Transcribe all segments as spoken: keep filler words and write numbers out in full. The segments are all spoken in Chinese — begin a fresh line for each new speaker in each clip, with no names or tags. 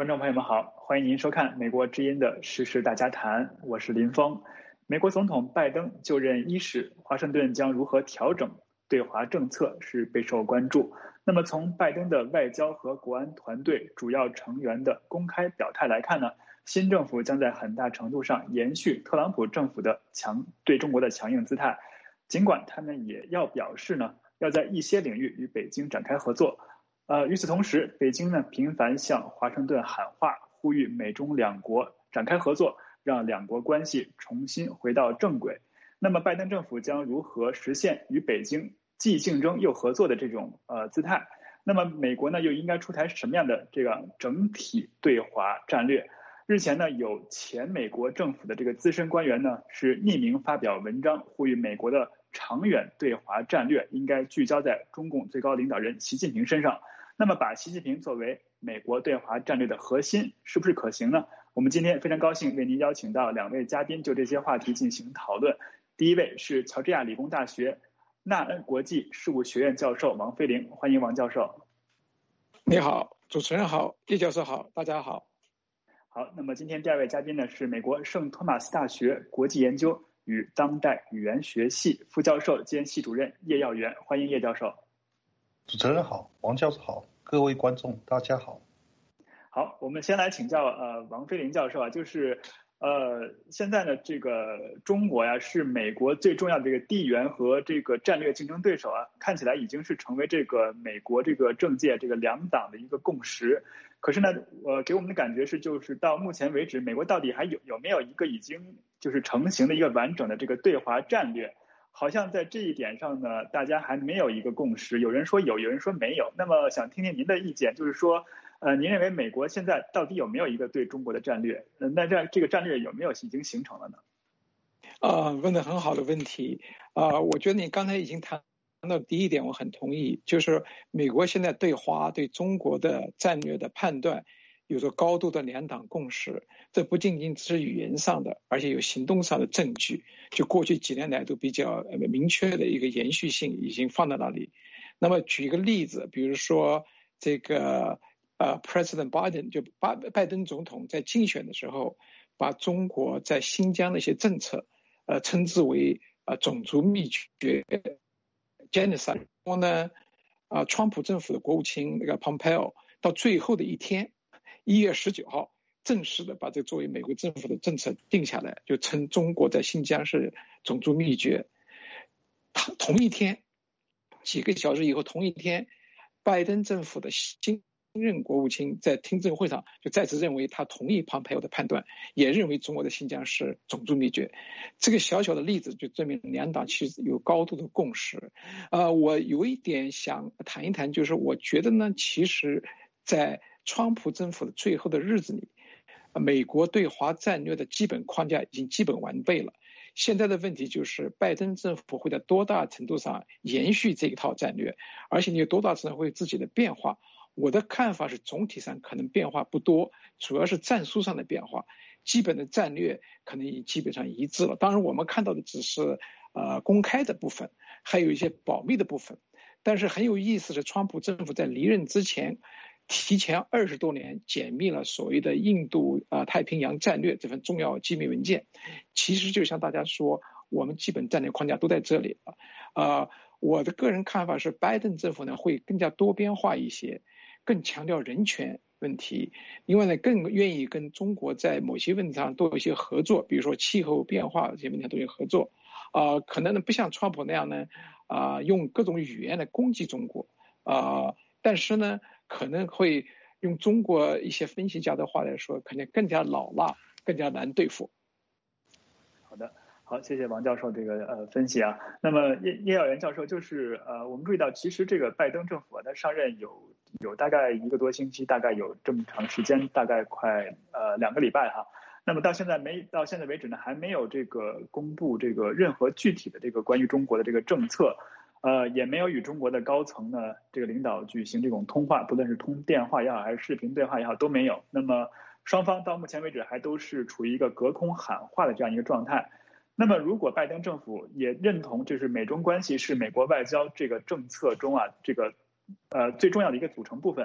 观众朋友们好，欢迎您收看美国之音的时事大家谈，我是林峰。美国总统拜登就任伊始，华盛顿将如何调整对华政策是备受关注。那么从拜登的外交和国安团队主要成员的公开表态来看呢，新政府将在很大程度上延续特朗普政府的强对中国的强硬姿态，尽管他们也要表示呢，要在一些领域与北京展开合作。呃，与此同时，北京呢频繁向华盛顿喊话，呼吁美中两国展开合作，让两国关系重新回到正轨。那么，拜登政府将如何实现与北京既竞争又合作的这种呃姿态？那么，美国呢又应该出台什么样的这个整体对华战略？日前呢，有前美国政府的这个资深官员呢是匿名发表文章，呼吁美国的长远对华战略应该聚焦在中共最高领导人习近平身上。那么把习近平作为美国对华战略的核心，是不是可行呢？我们今天非常高兴为您邀请到两位嘉宾就这些话题进行讨论。第一位是乔治亚理工大学纳恩国际事务学院教授王飞凌，欢迎王教授。
你好，主持人好，叶教授好，大家好。
好，那么今天第二位嘉宾呢是美国圣托马斯大学国际研究与当代语言学系副教授兼系主任叶耀元，欢迎叶教授。
主持人好，王教授好，各位观众大家好。
好，我们先来请教呃王飞凌教授啊，就是呃现在呢这个中国呀是美国最重要的这个地缘和这个战略竞争对手啊，看起来已经是成为这个美国这个政界这个两党的一个共识。可是呢，呃给我们的感觉是，就是到目前为止，美国到底还有有没有一个已经就是成型的一个完整的这个对华战略？好像在这一点上呢，大家还没有一个共识。有人说有，有人说没有。那么想听听您的意见，就是说，呃，您认为美国现在到底有没有一个对中国的战略？呃、那这这个战略有没有已经形成了呢？
啊、呃，问得很好的问题啊、呃！我觉得你刚才已经谈到第一点，我很同意，就是美国现在对华对中国的战略的判断有着高度的两党共识，这不仅仅只是语言上的，而且有行动上的证据，就过去几年来都比较明确的一个延续性已经放在那里。那么举一个例子，比如说这个呃 President Biden 就拜拜登总统在竞选的时候，把中国在新疆的一些政策呃称之为呃种族灭绝 genocide。然后呢，啊、呃，川普政府的国务卿那个 Pompeo 到最后的一天。一月十九号，正式的把这作为美国政府的政策定下来，就称中国在新疆是种族灭绝。同一天，几个小时以后，同一天，拜登政府的新任国务卿在听证会上就再次认为他同意蓬佩奥的判断，也认为中国的新疆是种族灭绝。这个小小的例子就证明两党其实有高度的共识。呃，我有一点想谈一谈，就是我觉得呢，其实在川普政府的最后的日子里，美国对华战略的基本框架已经基本完备了。现在的问题就是拜登政府会在多大程度上延续这一套战略，而且你有多大程度会有自己的变化。我的看法是总体上可能变化不多，主要是战术上的变化，基本的战略可能已基本上一致了。当然我们看到的只是呃公开的部分，还有一些保密的部分。但是很有意思是，川普政府在离任之前提前二十多年解密了所谓的印度啊、呃、太平洋战略这份重要机密文件。其实就像大家说，我们基本战略框架都在这里了。呃，我的个人看法是，拜登政府呢会更加多边化一些，更强调人权问题。另外呢，更愿意跟中国在某些问题上多有一些合作，比如说气候变化这些问题上都有合作。啊、呃，可能呢不像川普那样呢，啊、呃、用各种语言来攻击中国，啊、呃，但是呢可能会用中国一些分析家的话来说，可能更加老辣，更加难对付。
好的。好，谢谢王教授这个呃分析啊。那么叶叶耀元教授，就是呃我们注意到，其实这个拜登政府啊，他上任有有大概一个多星期，大概有这么长时间，大概快呃两个礼拜哈。那么到现在没到现在为止呢，还没有这个公布这个任何具体的这个关于中国的这个政策，呃也没有与中国的高层呢这个领导举行这种通话，不论是通电话也好，还是视频对话也好，都没有。那么双方到目前为止还都是处于一个隔空喊话的这样一个状态。那么如果拜登政府也认同就是美中关系是美国外交这个政策中啊这个呃最重要的一个组成部分，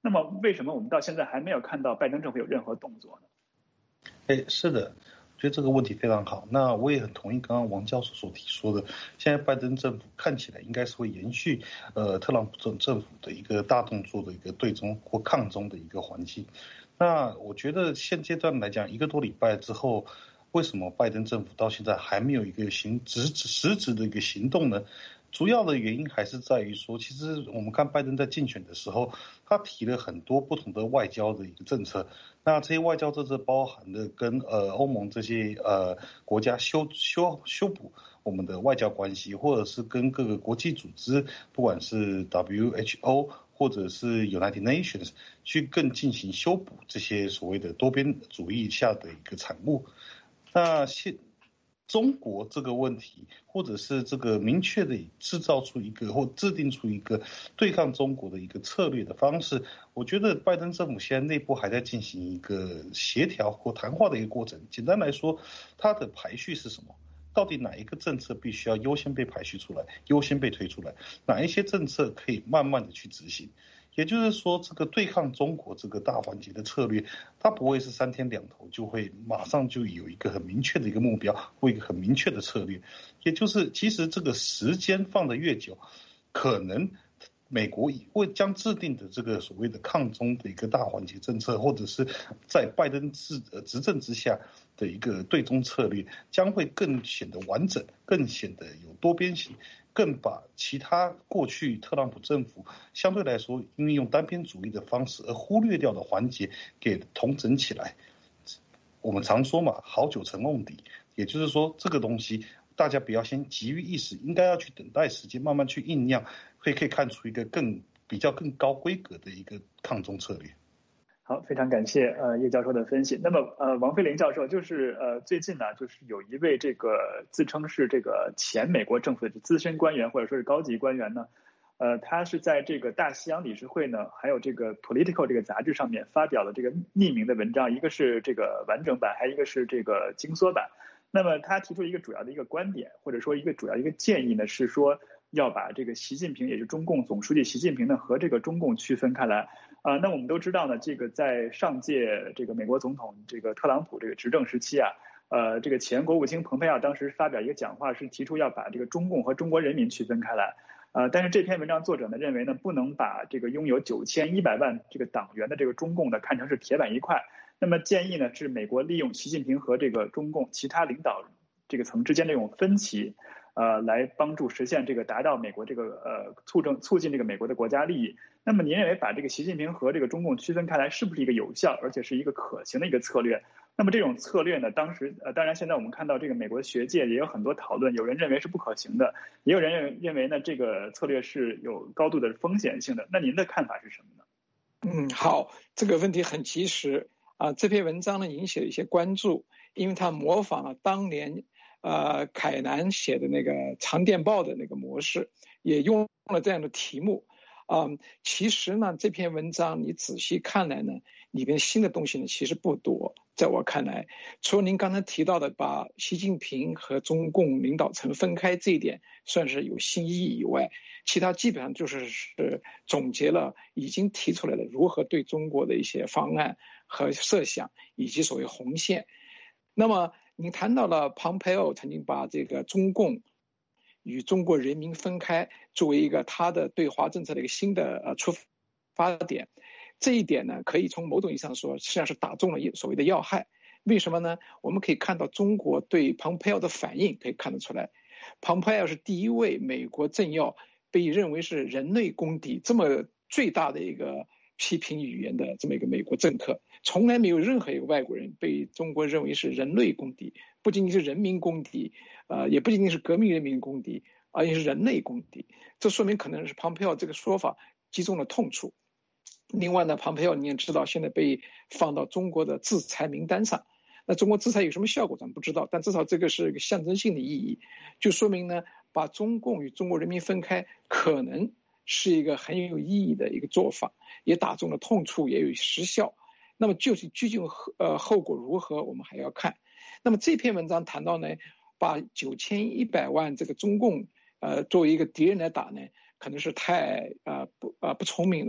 那么为什么我们到现在还没有看到拜登政府有任何动作呢？
哎，是的，我觉得这个问题非常好。那我也很同意刚刚王教授所提说的，现在拜登政府看起来应该是会延续呃特朗普政政府的一个大动作的一个对中或抗中的一个环境。那我觉得现阶段来讲，一个多礼拜之后，为什么拜登政府到现在还没有一个行实质实质的一个行动呢？主要的原因还是在于说，其实我们看拜登在竞选的时候，他提了很多不同的外交的一个政策。那这些外交政策包含的跟呃欧盟这些呃国家修修修补我们的外交关系，或者是跟各个国际组织，不管是 W H O 或者是 United Nations 去更进行修补这些所谓的多边主义下的一个产物。那现中国这个问题，或者是这个明确的制造出一个或制定出一个对抗中国的一个策略的方式，我觉得拜登政府现在内部还在进行一个协调或谈话的一个过程。简单来说，它的排序是什么？到底哪一个政策必须要优先被排序出来，优先被推出来？哪一些政策可以慢慢的去执行？也就是说，这个对抗中国这个大环节的策略，它不会是三天两头就会马上就有一个很明确的一个目标或一个很明确的策略。也就是其实这个时间放得越久，可能美国会将制定的这个所谓的抗中的一个大环节政策，或者是在拜登执执政之下的一个对中策略，将会更显得完整，更显得有多边性，更把其他过去特朗普政府相对来说因为用单边主义的方式而忽略掉的环节给统整起来。我们常说嘛，好酒沉瓮底，也就是说这个东西大家不要先急于一时，应该要去等待时间，慢慢去酝酿，会可以看出一个更比较更高规格的一个抗中策略。
好，非常感谢呃叶教授的分析。那么呃王飞林教授，就是呃最近呢，就是有一位这个自称是这个前美国政府的资深官员或者说是高级官员呢，呃他是在这个大西洋理事会呢，还有这个 Political 这个杂志上面发表了这个匿名的文章，一个是这个完整版，还有一个是这个精缩版。那么他提出一个主要的一个观点，或者说一个主要一个建议呢，是说要把这个习近平，也就是中共总书记习近平呢和这个中共区分开来。啊，那我们都知道呢，这个在上届这个美国总统这个特朗普这个执政时期啊，呃，这个前国务卿蓬佩奥当时发表一个讲话，是提出要把这个中共和中国人民区分开来。呃，但是这篇文章作者呢认为呢，不能把这个拥有九千一百万这个党员的这个中共呢看成是铁板一块。那么建议呢是美国利用习近平和这个中共其他领导这个层之间这种分歧，呃，来帮助实现这个达到美国这个呃促进促进这个美国的国家利益。那么您认为把这个习近平和这个中共区分开来，是不是一个有效而且是一个可行的一个策略？那么这种策略呢，当时呃，当然现在我们看到这个美国学界也有很多讨论，有人认为是不可行的，也有人认认为呢这个策略是有高度的风险性的。那您的看法是什么呢？
嗯，好，这个问题很及时啊、呃。这篇文章呢引起了一些关注，因为它模仿了当年呃凯南写的那个长电报的那个模式，也用了这样的题目。嗯，其实呢，这篇文章你仔细看来呢，里边新的东西呢其实不多。在我看来，除了您刚才提到的把习近平和中共领导层分开这一点算是有新意义以外，其他基本上就是是总结了已经提出来的如何对中国的一些方案和设想，以及所谓红线。那么您谈到了蓬佩奥曾经把这个中共与中国人民分开作为一个他的对华政策的一个新的呃出发点，这一点呢，可以从某种意义上说，实际上是打中了所谓的要害。为什么呢？我们可以看到中国对蓬佩奥的反应，可以看得出来，蓬佩奥是第一位美国政要被认为是人类公敌这么最大的一个批评语言的这么一个美国政客，从来没有任何一个外国人被中国认为是人类公敌，不仅仅是人民公敌，呃，也不仅仅是革命人民公敌，而且是人类公敌。这说明可能是蓬佩奥这个说法击中了痛处。另外呢，蓬佩奥你也知道，现在被放到中国的制裁名单上。那中国制裁有什么效果咱们不知道，但至少这个是一个象征性的意义，就说明呢，把中共与中国人民分开可能是一个很有意义的一个做法，也打中了痛处，也有实效。那么就是究竟呃后果如何，我们还要看。那么这篇文章谈到呢，把九千一百万这个中共呃作为一个敌人来打呢，可能是太呃不呃不聪明了。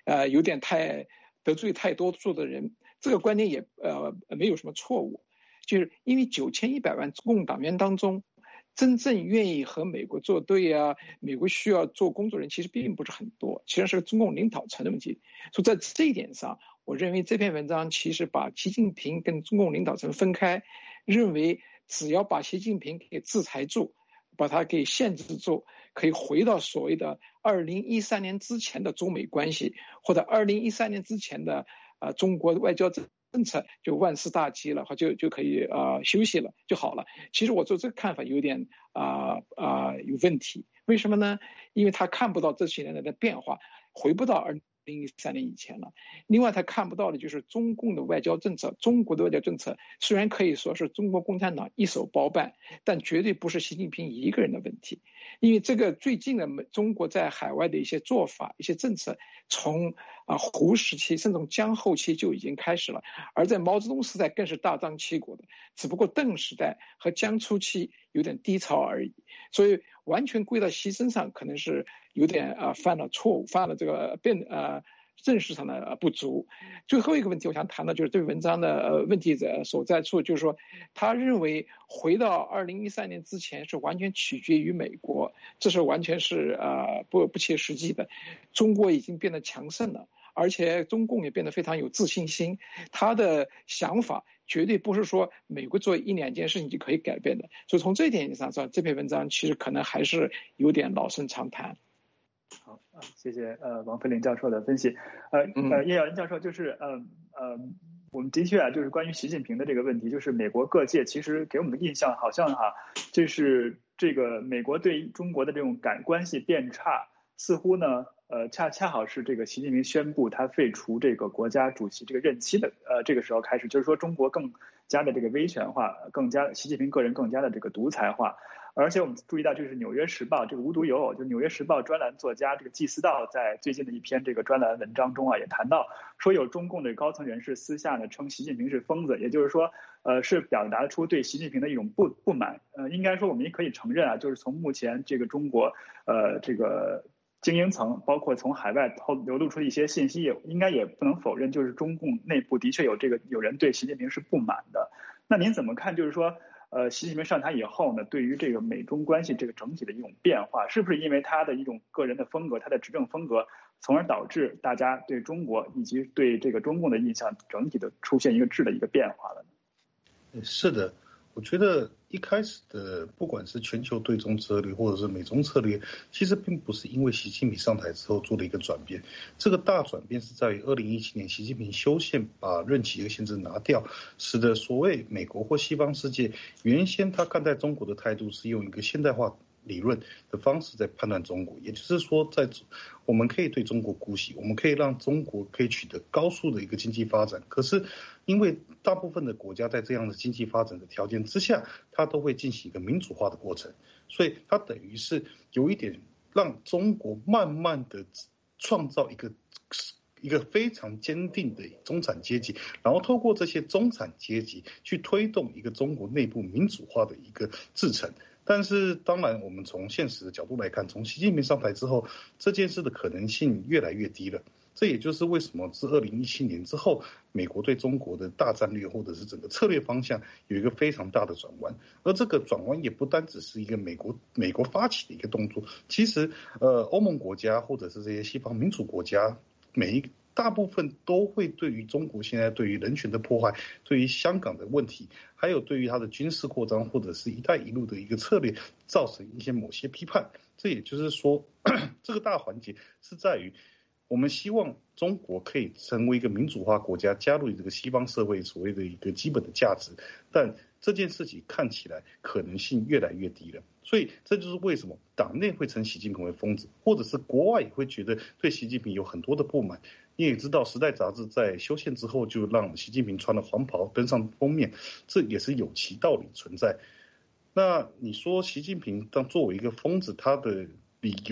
呃有点太得罪太多数的人，这个观点也呃没有什么错误，就是因为九千一百万中共党员当中，真正愿意和美国作对啊，美国需要做工作人其实并不是很多，其实是中共领导层的问题。所以在这一点上，我认为这篇文章其实把习近平跟中共领导层分开，认为只要把习近平给制裁住，把他给限制住，可以回到所谓的二零一三年之前的中美关系，或者二零一三年之前的呃中国外交政策就万事大吉了，就就可以呃休息了就好了。其实我做这个看法有点啊啊、呃呃、有问题，为什么呢？因为他看不到这些年来的变化，回不到二零一三年以前了。另外他看不到的就是中共的外交政策，中国的外交政策虽然可以说是中国共产党一手包办，但绝对不是习近平一个人的问题。因为这个最近的中国在海外的一些做法、一些政策，从啊胡时期甚至从江后期就已经开始了，而在毛泽东时代更是大张旗鼓的，只不过邓时代和江初期有点低潮而已。所以完全归到习身上，可能是有点啊、呃、犯了错误，犯了这个变呃认识上的不足。最后一个问题，我想谈的就是这文章的呃问题的所在处，就是说他认为回到二零一三年之前是完全取决于美国，这是完全是呃不不切实际的。中国已经变得强盛了，而且中共也变得非常有自信心，他的想法绝对不是说美国做一两件事情就可以改变的。所以从这一点上说，这篇文章其实可能还是有点老生常谈。
好啊，谢谢呃王飞林教授的分析。呃呃，叶耀林教授就是呃呃，我们的确啊，就是关于习近平的这个问题，就是美国各界其实给我们的印象好像哈、啊，就是这个美国对中国的这种感关系变差，似乎呢呃恰恰好是这个习近平宣布他废除这个国家主席这个任期的呃这个时候开始，就是说中国更加的这个威权化，更加习近平个人更加的这个独裁化。而且我们注意到，就是《纽约时报》这个无独有偶，就是《纽约时报》专栏作家这个季思道在最近的一篇这个专栏文章中啊，也谈到说有中共的高层人士私下呢称习近平是疯子，也就是说，呃，是表达出对习近平的一种不不满。呃，应该说我们也可以承认啊，就是从目前这个中国呃这个精英层，包括从海外透流露出的一些信息，也应该也不能否认，就是中共内部的确有这个有人对习近平是不满的。那您怎么看？就是说。呃，习近平上台以后呢，对于这个美中关系这个整体的一种变化，是不是因为他的一种个人的风格，他的执政风格，从而导致大家对中国以及对这个中共的印象整体的出现一个质的一个变化了呢？
是的，我觉得一开始的不管是全球对中策略或者是美中策略，其实并不是因为习近平上台之后做了一个转变，这个大转变是在于二零一七年习近平修宪把任期的限制拿掉，使得所谓美国或西方世界原先他看待中国的态度是用一个现代化理论的方式在判断中国，也就是说在我们可以对中国姑息，我们可以让中国可以取得高速的一个经济发展，可是因为大部分的国家在这样的经济发展的条件之下，它都会进行一个民主化的过程，所以它等于是有一点让中国慢慢的创造一个一个非常坚定的中产阶级，然后透过这些中产阶级去推动一个中国内部民主化的一个制程。但是当然我们从现实的角度来看，从习近平上台之后，这件事的可能性越来越低了。这也就是为什么自二零一七年之后，美国对中国的大战略或者是整个策略方向有一个非常大的转弯，而这个转弯也不单只是一个美国美国发起的一个动作，其实呃欧盟国家或者是这些西方民主国家，每一大部分都会对于中国现在对于人权的破坏，对于香港的问题，还有对于它的军事扩张或者是一带一路的一个策略，造成一些某些批判。这也就是说，这个大环节是在于我们希望中国可以成为一个民主化国家，加入这个西方社会所谓的一个基本的价值，但这件事情看起来可能性越来越低了。所以这就是为什么党内会称习近平为疯子，或者是国外也会觉得对习近平有很多的不满。你也知道，《时代》杂志在修宪之后就让习近平穿了黄袍登上封面，这也是有其道理存在。那你说习近平当作为一个疯子，他的理由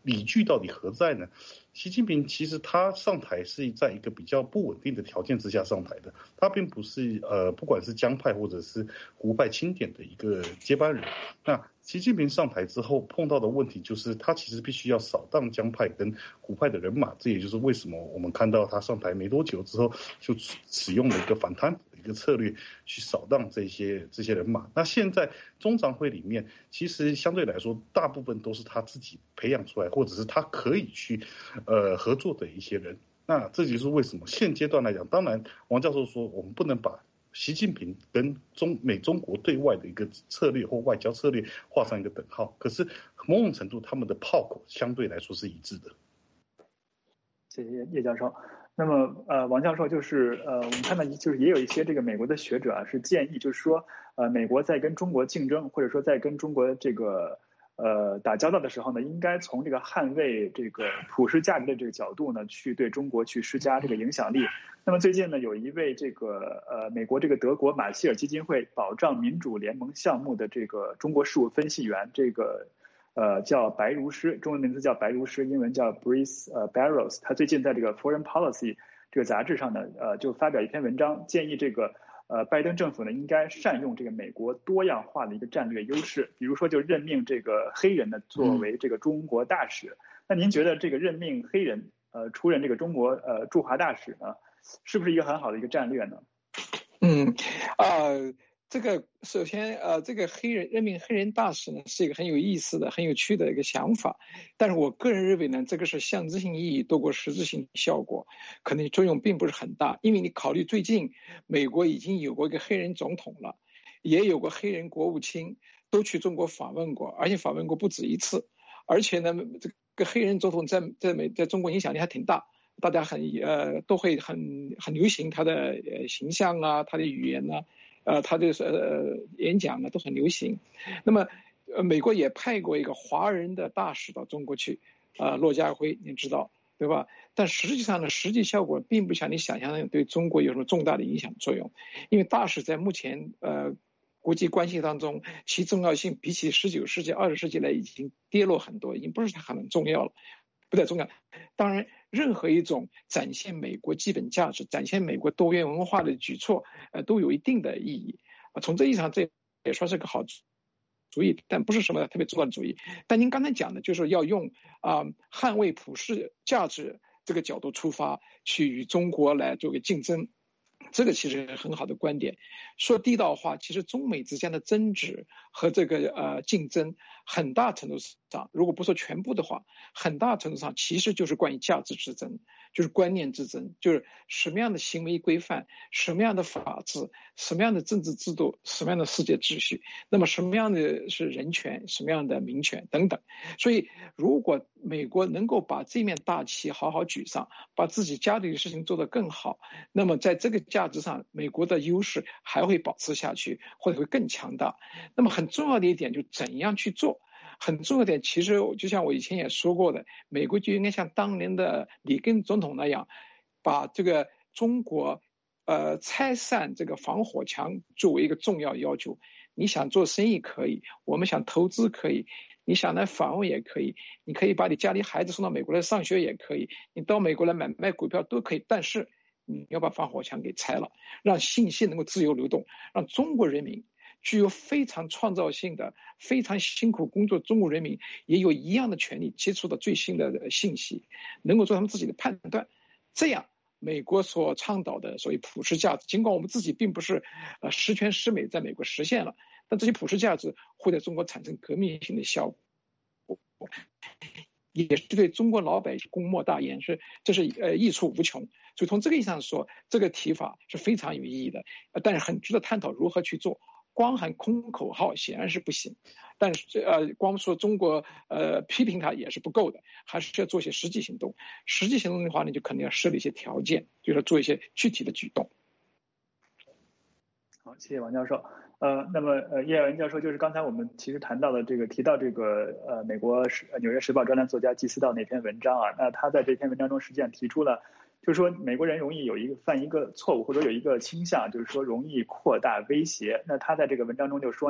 理据到底何在呢？习近平其实他上台是在一个比较不稳定的条件之下上台的，他并不是呃不管是江派或者是胡派钦点的一个接班人。那习近平上台之后碰到的问题就是他其实必须要扫荡江派跟胡派的人马，这也就是为什么我们看到他上台没多久之后就使用了一个反贪腐的一个策略去扫荡这些这些人马。那现在中常会里面其实相对来说大部分都是他自己培养出来或者是他可以去呃合作的一些人。那这就是为什么现阶段来讲，当然王教授说我们不能把习近平跟中美中国对外的一个策略或外交策略画上一个等号，可是某种程度他们的炮口相对来说是一致的。
谢谢叶教授。那么呃，王教授就是呃，我们看到就是也有一些这个美国的学者啊是建议，就是说呃，美国在跟中国竞争或者说在跟中国这个呃打交道的时候呢，应该从这个捍卫这个普世价值的这个角度呢，去对中国去施加这个影响力。那么最近呢，有一位这个呃美国这个德国马歇尔基金会保障民主联盟项目的这个中国事务分析员，这个呃叫白如诗，中文名字叫白如诗，英文叫 Brice 呃 Barros。他最近在这个 Foreign Policy 这个杂志上呢，呃就发表一篇文章，建议这个呃拜登政府呢应该善用这个美国多样化的一个战略优势，比如说就任命这个黑人呢作为这个中国大使。嗯、那您觉得这个任命黑人呃出任这个中国呃驻华大使呢？是不是一个很好的一个战略呢？
嗯，呃，这个首先呃，这个黑人任命黑人大使呢，是一个很有意思的、很有趣的一个想法。但是我个人认为呢，这个是象征性意义多过实质性效果，可能作用并不是很大。因为你考虑最近美国已经有过一个黑人总统了，也有过黑人国务卿，都去中国访问过，而且访问过不止一次。而且呢，这个黑人总统在在美在中国影响力还挺大。大家很呃都会很很流行他的呃形象啊，他的语言呢、啊，呃他的呃演讲呢都很流行。那么呃美国也派过一个华人的大使到中国去，呃骆家辉您知道对吧？但实际上呢，实际效果并不像你想象的对中国有什么重大的影响作用，因为大使在目前呃国际关系当中其重要性比起十九世纪二十世纪来已经跌落很多，已经不是很重要了。不太重要。当然，任何一种展现美国基本价值、展现美国多元文化的举措，呃，都有一定的意义。啊，从这意义上，这也算是个好主意，但不是什么特别重要的主意。但您刚才讲的，就是要用啊、呃、捍卫普世价值这个角度出发，去与中国来做个竞争。这个其实是很好的观点。说地道话，其实中美之间的争执和这个呃竞争，很大程度上，如果不说全部的话，很大程度上其实就是关于价值之争，就是观念之争，就是什么样的行为规范，什么样的法治，什么样的政治制度，什么样的世界秩序，那么什么样的是人权，什么样的民权等等。所以，如果美国能够把这面大旗好好举上，把自己家里的事情做得更好，那么在这个价值上，美国的优势还会保持下去，或者会更强大。那么很重要的一点，就怎样去做。很重要的，其实就像我以前也说过的，美国就应该像当年的里根总统那样，把这个中国呃拆散这个防火墙作为一个重要要求。你想做生意可以，我们想投资可以，你想来访问也可以，你可以把你家里孩子送到美国来上学也可以，你到美国来买卖股票都可以，但是你要把防火墙给拆了，让信息能够自由流动，让中国人民具有非常创造性的、非常辛苦工作，中国人民也有一样的权利接触到最新的信息，能够做他们自己的判断。这样，美国所倡导的所谓普世价值，尽管我们自己并不是呃十全十美在美国实现了，但这些普世价值会在中国产生革命性的效果，也是对中国老百姓功莫大焉，是这是呃益处无穷。所以从这个意义上说，这个提法是非常有意义的，但是很值得探讨如何去做。光喊空口号显然是不行，但是呃，光说中国呃批评它也是不够的，还是要做一些实际行动。实际行动的话呢，就肯定要设立一些条件，就是做一些具体的举动。
好，谢谢王教授。呃，那么呃，叶文教授就是刚才我们其实谈到了这个提到这个呃美国时纽约时报专栏作家季思道那篇文章啊，那他在这篇文章中实际上提出了。就是说，美国人容易有一个犯一个错误，或者有一个倾向，就是说容易扩大威胁。那他在这个文章中就说呢，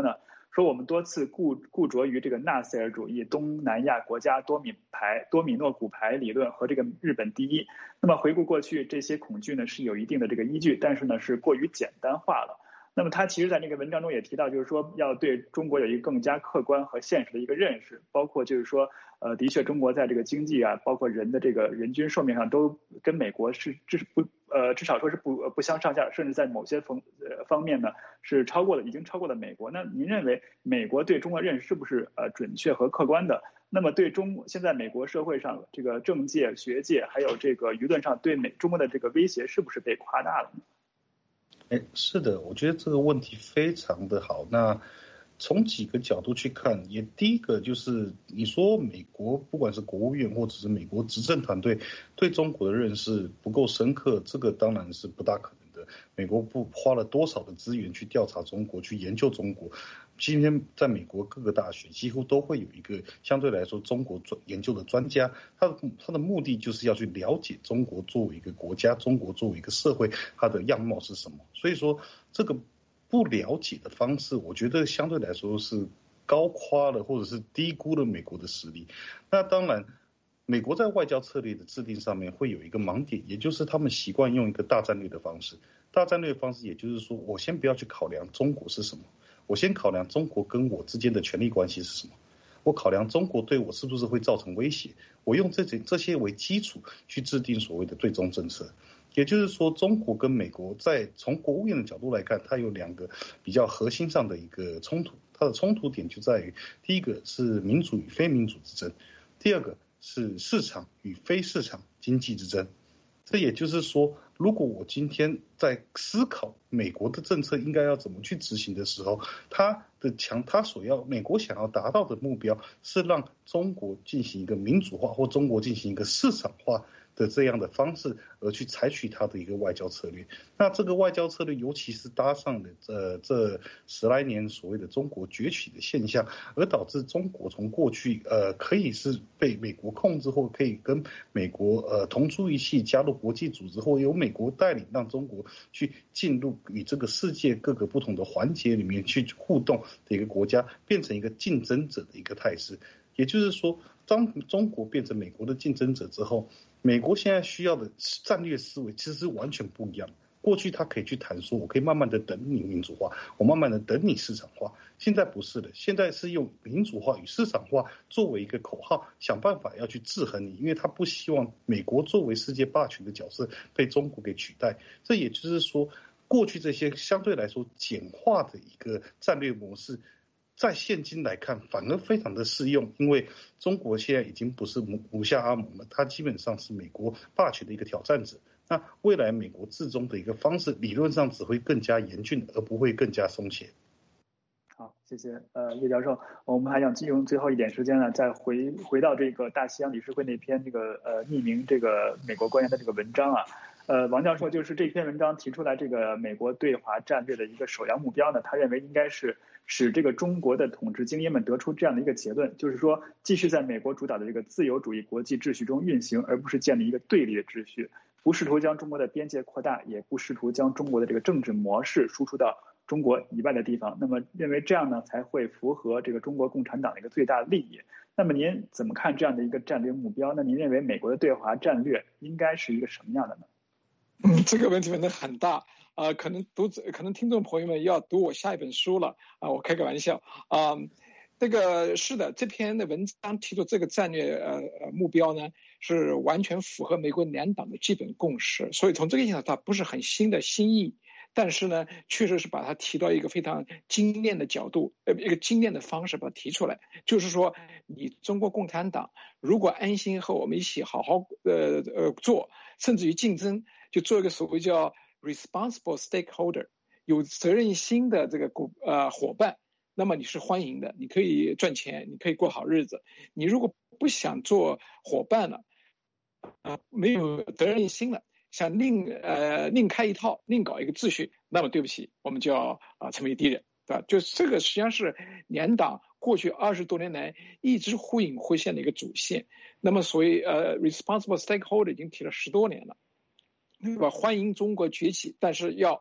说我们多次固固着于这个纳赛尔主义、东南亚国家多米牌、多米诺骨牌理论和这个日本第一。那么回顾过去，这些恐惧呢是有一定的这个依据，但是呢是过于简单化了。那么他其实在那个文章中也提到，就是说要对中国有一个更加客观和现实的一个认识，包括就是说，呃，的确中国在这个经济啊，包括人的这个人均寿命上都跟美国是至不呃至少说是不不相上下，甚至在某些方呃方面呢是超过了，已经超过了美国。那您认为美国对中国认识是不是呃准确和客观的？那么对中现在美国社会上这个政界、学界还有这个舆论上对美中国的这个威胁是不是被夸大了呢？
哎，是的，我觉得这个问题非常的好。那从几个角度去看，也第一个就是你说美国不管是国务院或者是美国执政团队对中国的认识不够深刻，这个当然是不大可能的。美国不花了多少的资源去调查中国，去研究中国？今天在美国各个大学几乎都会有一个相对来说中国研究的专家，他的他的目的就是要去了解中国作为一个国家，中国作为一个社会，它的样貌是什么。所以说这个不了解的方式，我觉得相对来说是高夸了或者是低估了美国的实力。那当然美国在外交策略的制定上面会有一个盲点，也就是他们习惯用一个大战略的方式。大战略的方式也就是说，我先不要去考量中国是什么，我先考量中国跟我之间的权力关系是什么，我考量中国对我是不是会造成威胁，我用这些这些为基础去制定所谓的对中政策。也就是说，中国跟美国在从国务院的角度来看，它有两个比较核心上的一个冲突。它的冲突点就在于，第一个是民主与非民主之争，第二个是市场与非市场经济之争。这也就是说，如果我今天在思考美国的政策应该要怎么去执行的时候，他的强，他所要美国想要达到的目标是让中国进行一个民主化，或中国进行一个市场化的这样的方式，而去采取它的一个外交策略。那这个外交策略，尤其是搭上了呃这十来年所谓的中国崛起的现象，而导致中国从过去呃可以是被美国控制，或可以跟美国呃同出一气，加入国际组织，或由美国带领，让中国去进入与这个世界各个不同的环节里面去互动的一个国家，变成一个竞争者的一个态势。也就是说，当中国变成美国的竞争者之后，美国现在需要的战略思维其实是完全不一样。过去他可以去谈说，我可以慢慢的等你民主化，我慢慢的等你市场化。现在不是的，现在是用民主化与市场化作为一个口号，想办法要去制衡你，因为他不希望美国作为世界霸权的角色被中国给取代。这也就是说，过去这些相对来说简化的一个战略模式，在现今来看反而非常的适用，因为中国现在已经不是母下阿蒙了，它基本上是美国霸权的一个挑战者。那未来美国至中的一个方式，理论上只会更加严峻，而不会更加松懈。
好，谢谢呃叶教授。我们还想用最后一点时间呢，再回回到这个大西洋理事会那篇这个呃匿名这个美国官员的这个文章啊。呃，王教授就是这篇文章提出来这个美国对华战略的一个首要目标呢，他认为应该是使这个中国的统治精英们得出这样的一个结论，就是说继续在美国主导的这个自由主义国际秩序中运行，而不是建立一个对立的秩序，不试图将中国的边界扩大，也不试图将中国的这个政治模式输出到中国以外的地方。那么认为这样呢才会符合这个中国共产党的一个最大利益。那么您怎么看这样的一个战略目标？那您认为美国的对华战略应该是一个什么样的呢？
嗯，这个问题问得很大啊、呃，可能读者、可能听众朋友们要读我下一本书了啊、呃，我开个玩笑啊。呃这个是的，这篇的文章提出这个战略呃目标呢，是完全符合美国两党的基本共识，所以从这个意义上，它不是很新的新意，但是呢，确实是把它提到一个非常精炼的角度，呃，一个精炼的方式把它提出来，就是说，你中国共产党如果安心和我们一起好好呃呃做，甚至于竞争，就做一个所谓叫 responsible stakeholder， 有责任心的这个呃伙伴。那么你是欢迎的，你可以赚钱，你可以过好日子。你如果不想做伙伴了，啊，没有责任心了，想另呃另开一套，另搞一个秩序，那么对不起，我们就要啊成为敌人，对吧？就这个实际上是两党过去二十多年来一直忽隐忽现的一个主线。那么所谓呃 responsible stakeholder 已经提了十多年了，对吧？欢迎中国崛起，但是要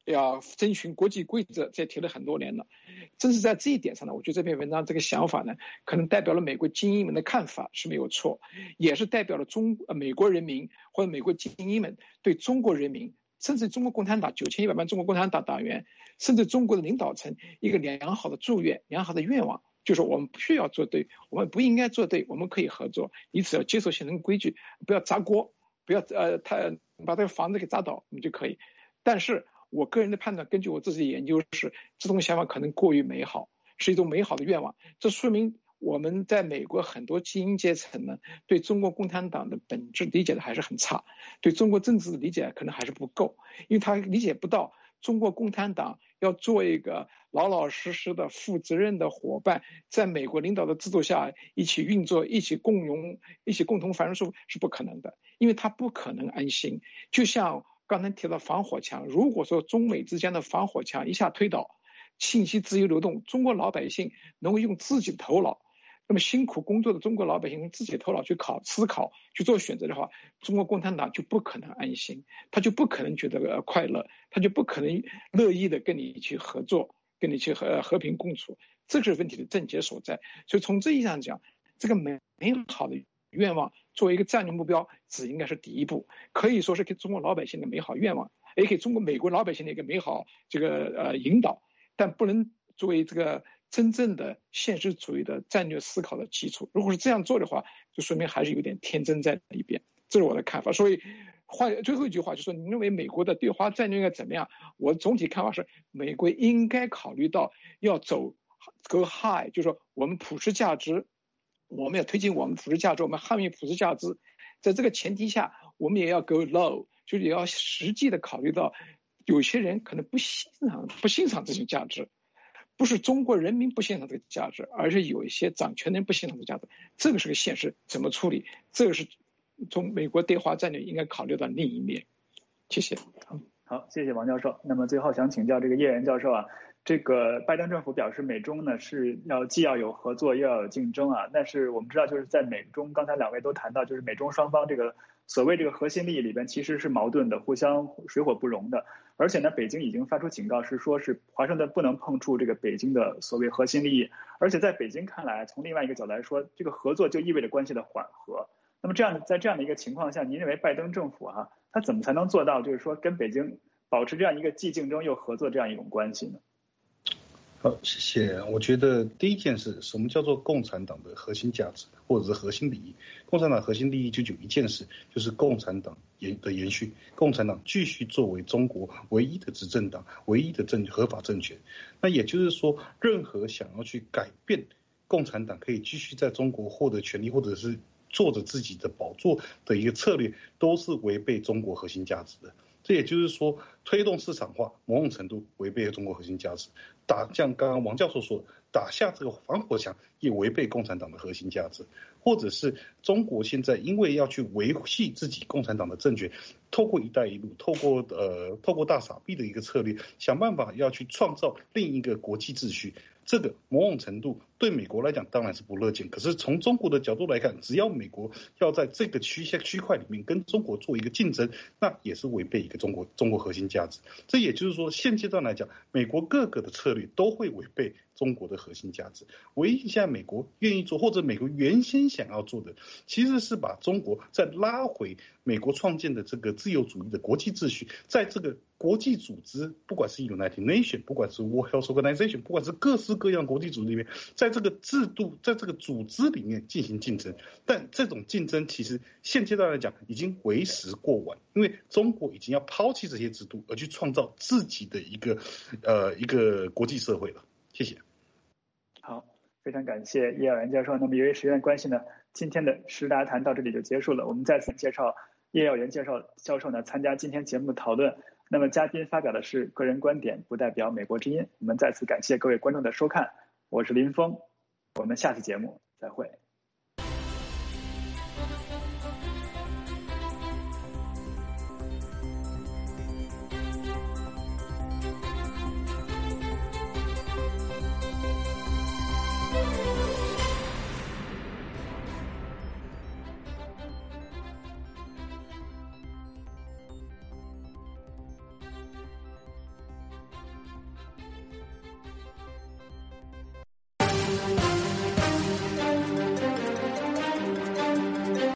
要遵循国际规则，这提了很多年了。正是在这一点上呢，我觉得这篇文章这个想法呢，可能代表了美国精英们的看法是没有错，也是代表了中呃美国人民或者美国精英们对中国人民，甚至中国共产党九千一百万中国共产党党员，甚至中国的领导层一个良好的祝愿、良好的愿望，就是我们不需要做对，我们不应该做对，我们可以合作，你只要接受现成规矩，不要砸锅，不要呃他把这个房子给砸倒，我们就可以。但是我个人的判断，根据我自己的研究是，这种想法可能过于美好，是一种美好的愿望。这说明我们在美国很多精英阶层呢，对中国共产党的本质理解的还是很差，对中国政治的理解可能还是不够，因为他理解不到中国共产党要做一个老老实实的、负责任的伙伴，在美国领导的制度下一起运作、一起共荣、一起共同繁荣是不可能的，因为他不可能安心。就像刚才提到防火墙，如果说中美之间的防火墙一下推倒，信息自由流动，中国老百姓能够用自己的头脑，那么辛苦工作的中国老百姓用自己的头脑去考思考去做选择的话，中国共产党就不可能安心，他就不可能觉得快乐，他就不可能乐意的跟你去合作，跟你去和和平共处，这是问题的症结所在。所以从这意义上讲，这个美好的愿望作为一个战略目标，只应该是第一步，可以说是给中国老百姓的美好愿望，也给中国美国老百姓的一个美好这个呃引导，但不能作为这个真正的现实主义的战略思考的基础。如果是这样做的话，就说明还是有点天真在里边，这是我的看法。所以话最后一句话就是说，你认为美国的对华战略应该怎么样？我总体看法是，美国应该考虑到要走 go high， 就是说我们普世价值，我们要推进我们普世价值，我们捍卫普世价值。在这个前提下，我们也要 go low， 就是也要实际的考虑到，有些人可能不欣赏不欣赏这种价值，不是中国人民不欣赏这个价值，而是有一些掌权人不欣赏这个价值。这个是个现实，怎么处理？这个是从美国对华战略应该考虑到另一面。谢谢。
好，谢谢王教授。那么最后想请教这个叶元教授啊，这个拜登政府表示美中呢是要既要有合作又要有竞争啊，但是我们知道就是在美中，刚才两位都谈到，就是美中双方这个所谓这个核心利益里边其实是矛盾的，互相水火不容的。而且呢，北京已经发出警告，是说是华盛顿不能碰触这个北京的所谓核心利益。而且在北京看来，从另外一个角度来说，这个合作就意味着关系的缓和。那么这样在这样的一个情况下，您认为拜登政府啊，他怎么才能做到就是说跟北京保持这样一个既竞争又合作这样一种关系呢？
好，谢谢。我觉得第一件事，什么叫做共产党的核心价值或者是核心利益？共产党核心利益就有一件事，就是共产党延的延续，共产党继续作为中国唯一的执政党、唯一的政合法政权。那也就是说，任何想要去改变共产党可以继续在中国获得权利，或者是做着自己的宝座的一个策略，都是违背中国核心价值的。这也就是说，推动市场化某种程度违背了中国核心价值，打像刚刚王教授说的，打下这个防火墙也违背共产党的核心价值，或者是中国现在因为要去维系自己共产党的政权，透过一带一路，透过呃透过大撒币的一个策略，想办法要去创造另一个国际秩序。这个某种程度对美国来讲当然是不乐见，可是从中国的角度来看，只要美国要在这个区区块里面跟中国做一个竞争，那也是违背一个中国中国核心价值。这也就是说，现阶段来讲，美国各个的策略都会违背中国的核心价值。唯一现在美国愿意做，或者美国原先想要做的，其实是把中国再拉回美国创建的这个自由主义的国际秩序，在这个国际组织，不管是 United Nations， 不管是 World Health Organization， 不管是各式各样国际组织里面，在这个制度，在这个组织里面进行竞争。但这种竞争其实现阶段来讲已经为时过晚，因为中国已经要抛弃这些制度，而去创造自己的一个呃一个国际社会了。谢谢。
好，非常感谢叶耀元教授。那么由于时间的关系呢，今天的时达谈到这里就结束了。我们再次介绍叶耀元介绍教授呢参加今天节目的讨论。那么嘉宾发表的是个人观点，不代表美国之音。我们再次感谢各位观众的收看，我是林峰，我们下次节目再会。